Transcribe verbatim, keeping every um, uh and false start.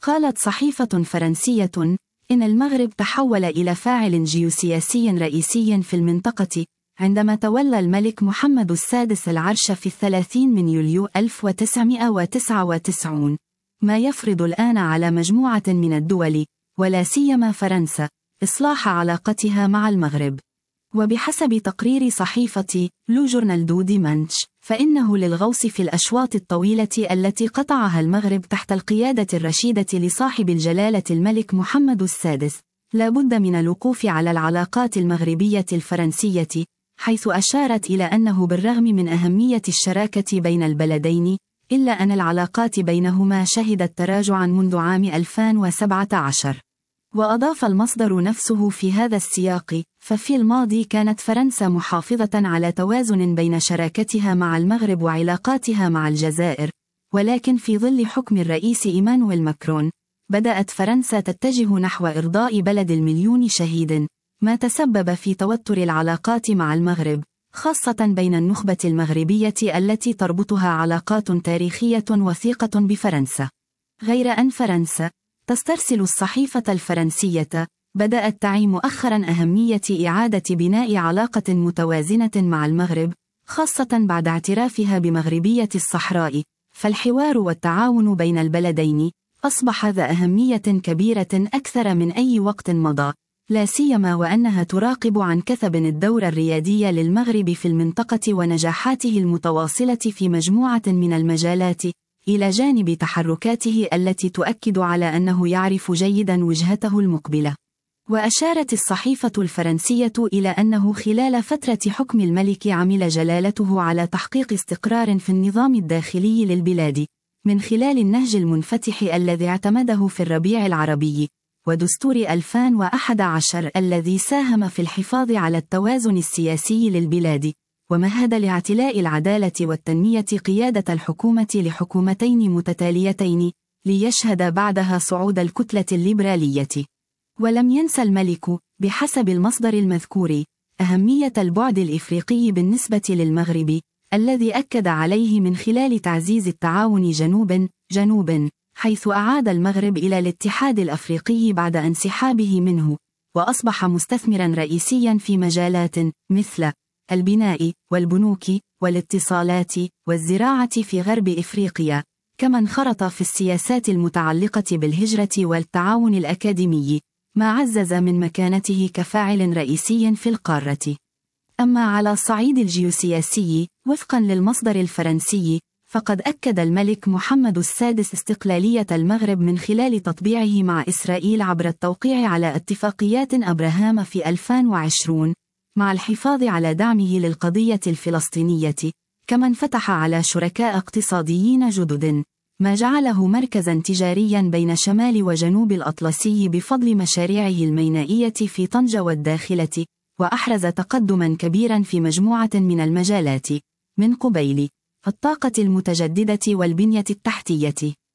قالت صحيفة فرنسية إن المغرب تحول إلى فاعل جيوسياسي رئيسي في المنطقة عندما تولى الملك محمد السادس العرش في الثلاثين من يوليو ألف وتسعمائة وتسعة وتسعين، ما يفرض الآن على مجموعة من الدول ولا سيما فرنسا إصلاح علاقتها مع المغرب. وبحسب تقرير صحيفة لو جورنال دو ديمانش، فإنه للغوص في الأشواط الطويلة التي قطعها المغرب تحت القيادة الرشيدة لصاحب الجلالة الملك محمد السادس، لا بد من الوقوف على العلاقات المغربية الفرنسية، حيث أشارت إلى أنه بالرغم من أهمية الشراكة بين البلدين، إلا أن العلاقات بينهما شهدت تراجعا منذ عام ألفين وسبعة عشر. وأضاف المصدر نفسه في هذا السياق: ففي الماضي كانت فرنسا محافظة على توازن بين شراكتها مع المغرب وعلاقاتها مع الجزائر، ولكن في ظل حكم الرئيس إيمانويل ماكرون، بدأت فرنسا تتجه نحو إرضاء بلد المليون شهيد، ما تسبب في توتر العلاقات مع المغرب، خاصة بين النخبة المغربية التي تربطها علاقات تاريخية وثيقة بفرنسا. غير أن فرنسا، تسترسل الصحيفة الفرنسية، بدأت تعي مؤخرا أهمية إعادة بناء علاقة متوازنة مع المغرب، خاصة بعد اعترافها بمغربية الصحراء، فالحوار والتعاون بين البلدين أصبح ذا أهمية كبيرة أكثر من أي وقت مضى، لا سيما وأنها تراقب عن كثب الدور الريادي للمغرب في المنطقة ونجاحاته المتواصلة في مجموعة من المجالات، إلى جانب تحركاته التي تؤكد على أنه يعرف جيدا وجهته المقبلة. وأشارت الصحيفة الفرنسية إلى أنه خلال فترة حكم الملك عمل جلالته على تحقيق استقرار في النظام الداخلي للبلاد، من خلال النهج المنفتح الذي اعتمده في الربيع العربي، ودستور ألفين وأحد عشر الذي ساهم في الحفاظ على التوازن السياسي للبلاد، ومهد لاعتلاء العدالة والتنمية قيادة الحكومة لحكومتين متتاليتين، ليشهد بعدها صعود الكتلة الليبرالية. ولم ينسى الملك، بحسب المصدر المذكور، أهمية البعد الإفريقي بالنسبة للمغرب، الذي أكد عليه من خلال تعزيز التعاون جنوب جنوب، حيث أعاد المغرب إلى الاتحاد الأفريقي بعد انسحابه منه، وأصبح مستثمرا رئيسيا في مجالات مثل البناء والبنوك والاتصالات والزراعة في غرب إفريقيا، كما انخرط في السياسات المتعلقة بالهجرة والتعاون الأكاديمي، ما عزز من مكانته كفاعل رئيسي في القارة. أما على الصعيد الجيوسياسي، وفقا للمصدر الفرنسي، فقد أكد الملك محمد السادس استقلالية المغرب من خلال تطبيعه مع إسرائيل عبر التوقيع على اتفاقيات أبراهام في ألفين وعشرين، مع الحفاظ على دعمه للقضية الفلسطينية، كما انفتح على شركاء اقتصاديين جدد، ما جعله مركزا تجاريا بين شمال وجنوب الأطلسي بفضل مشاريعه المينائية في طنجة والداخلة، وأحرز تقدما كبيرا في مجموعة من المجالات، من قبيل الطاقة المتجددة والبنية التحتية.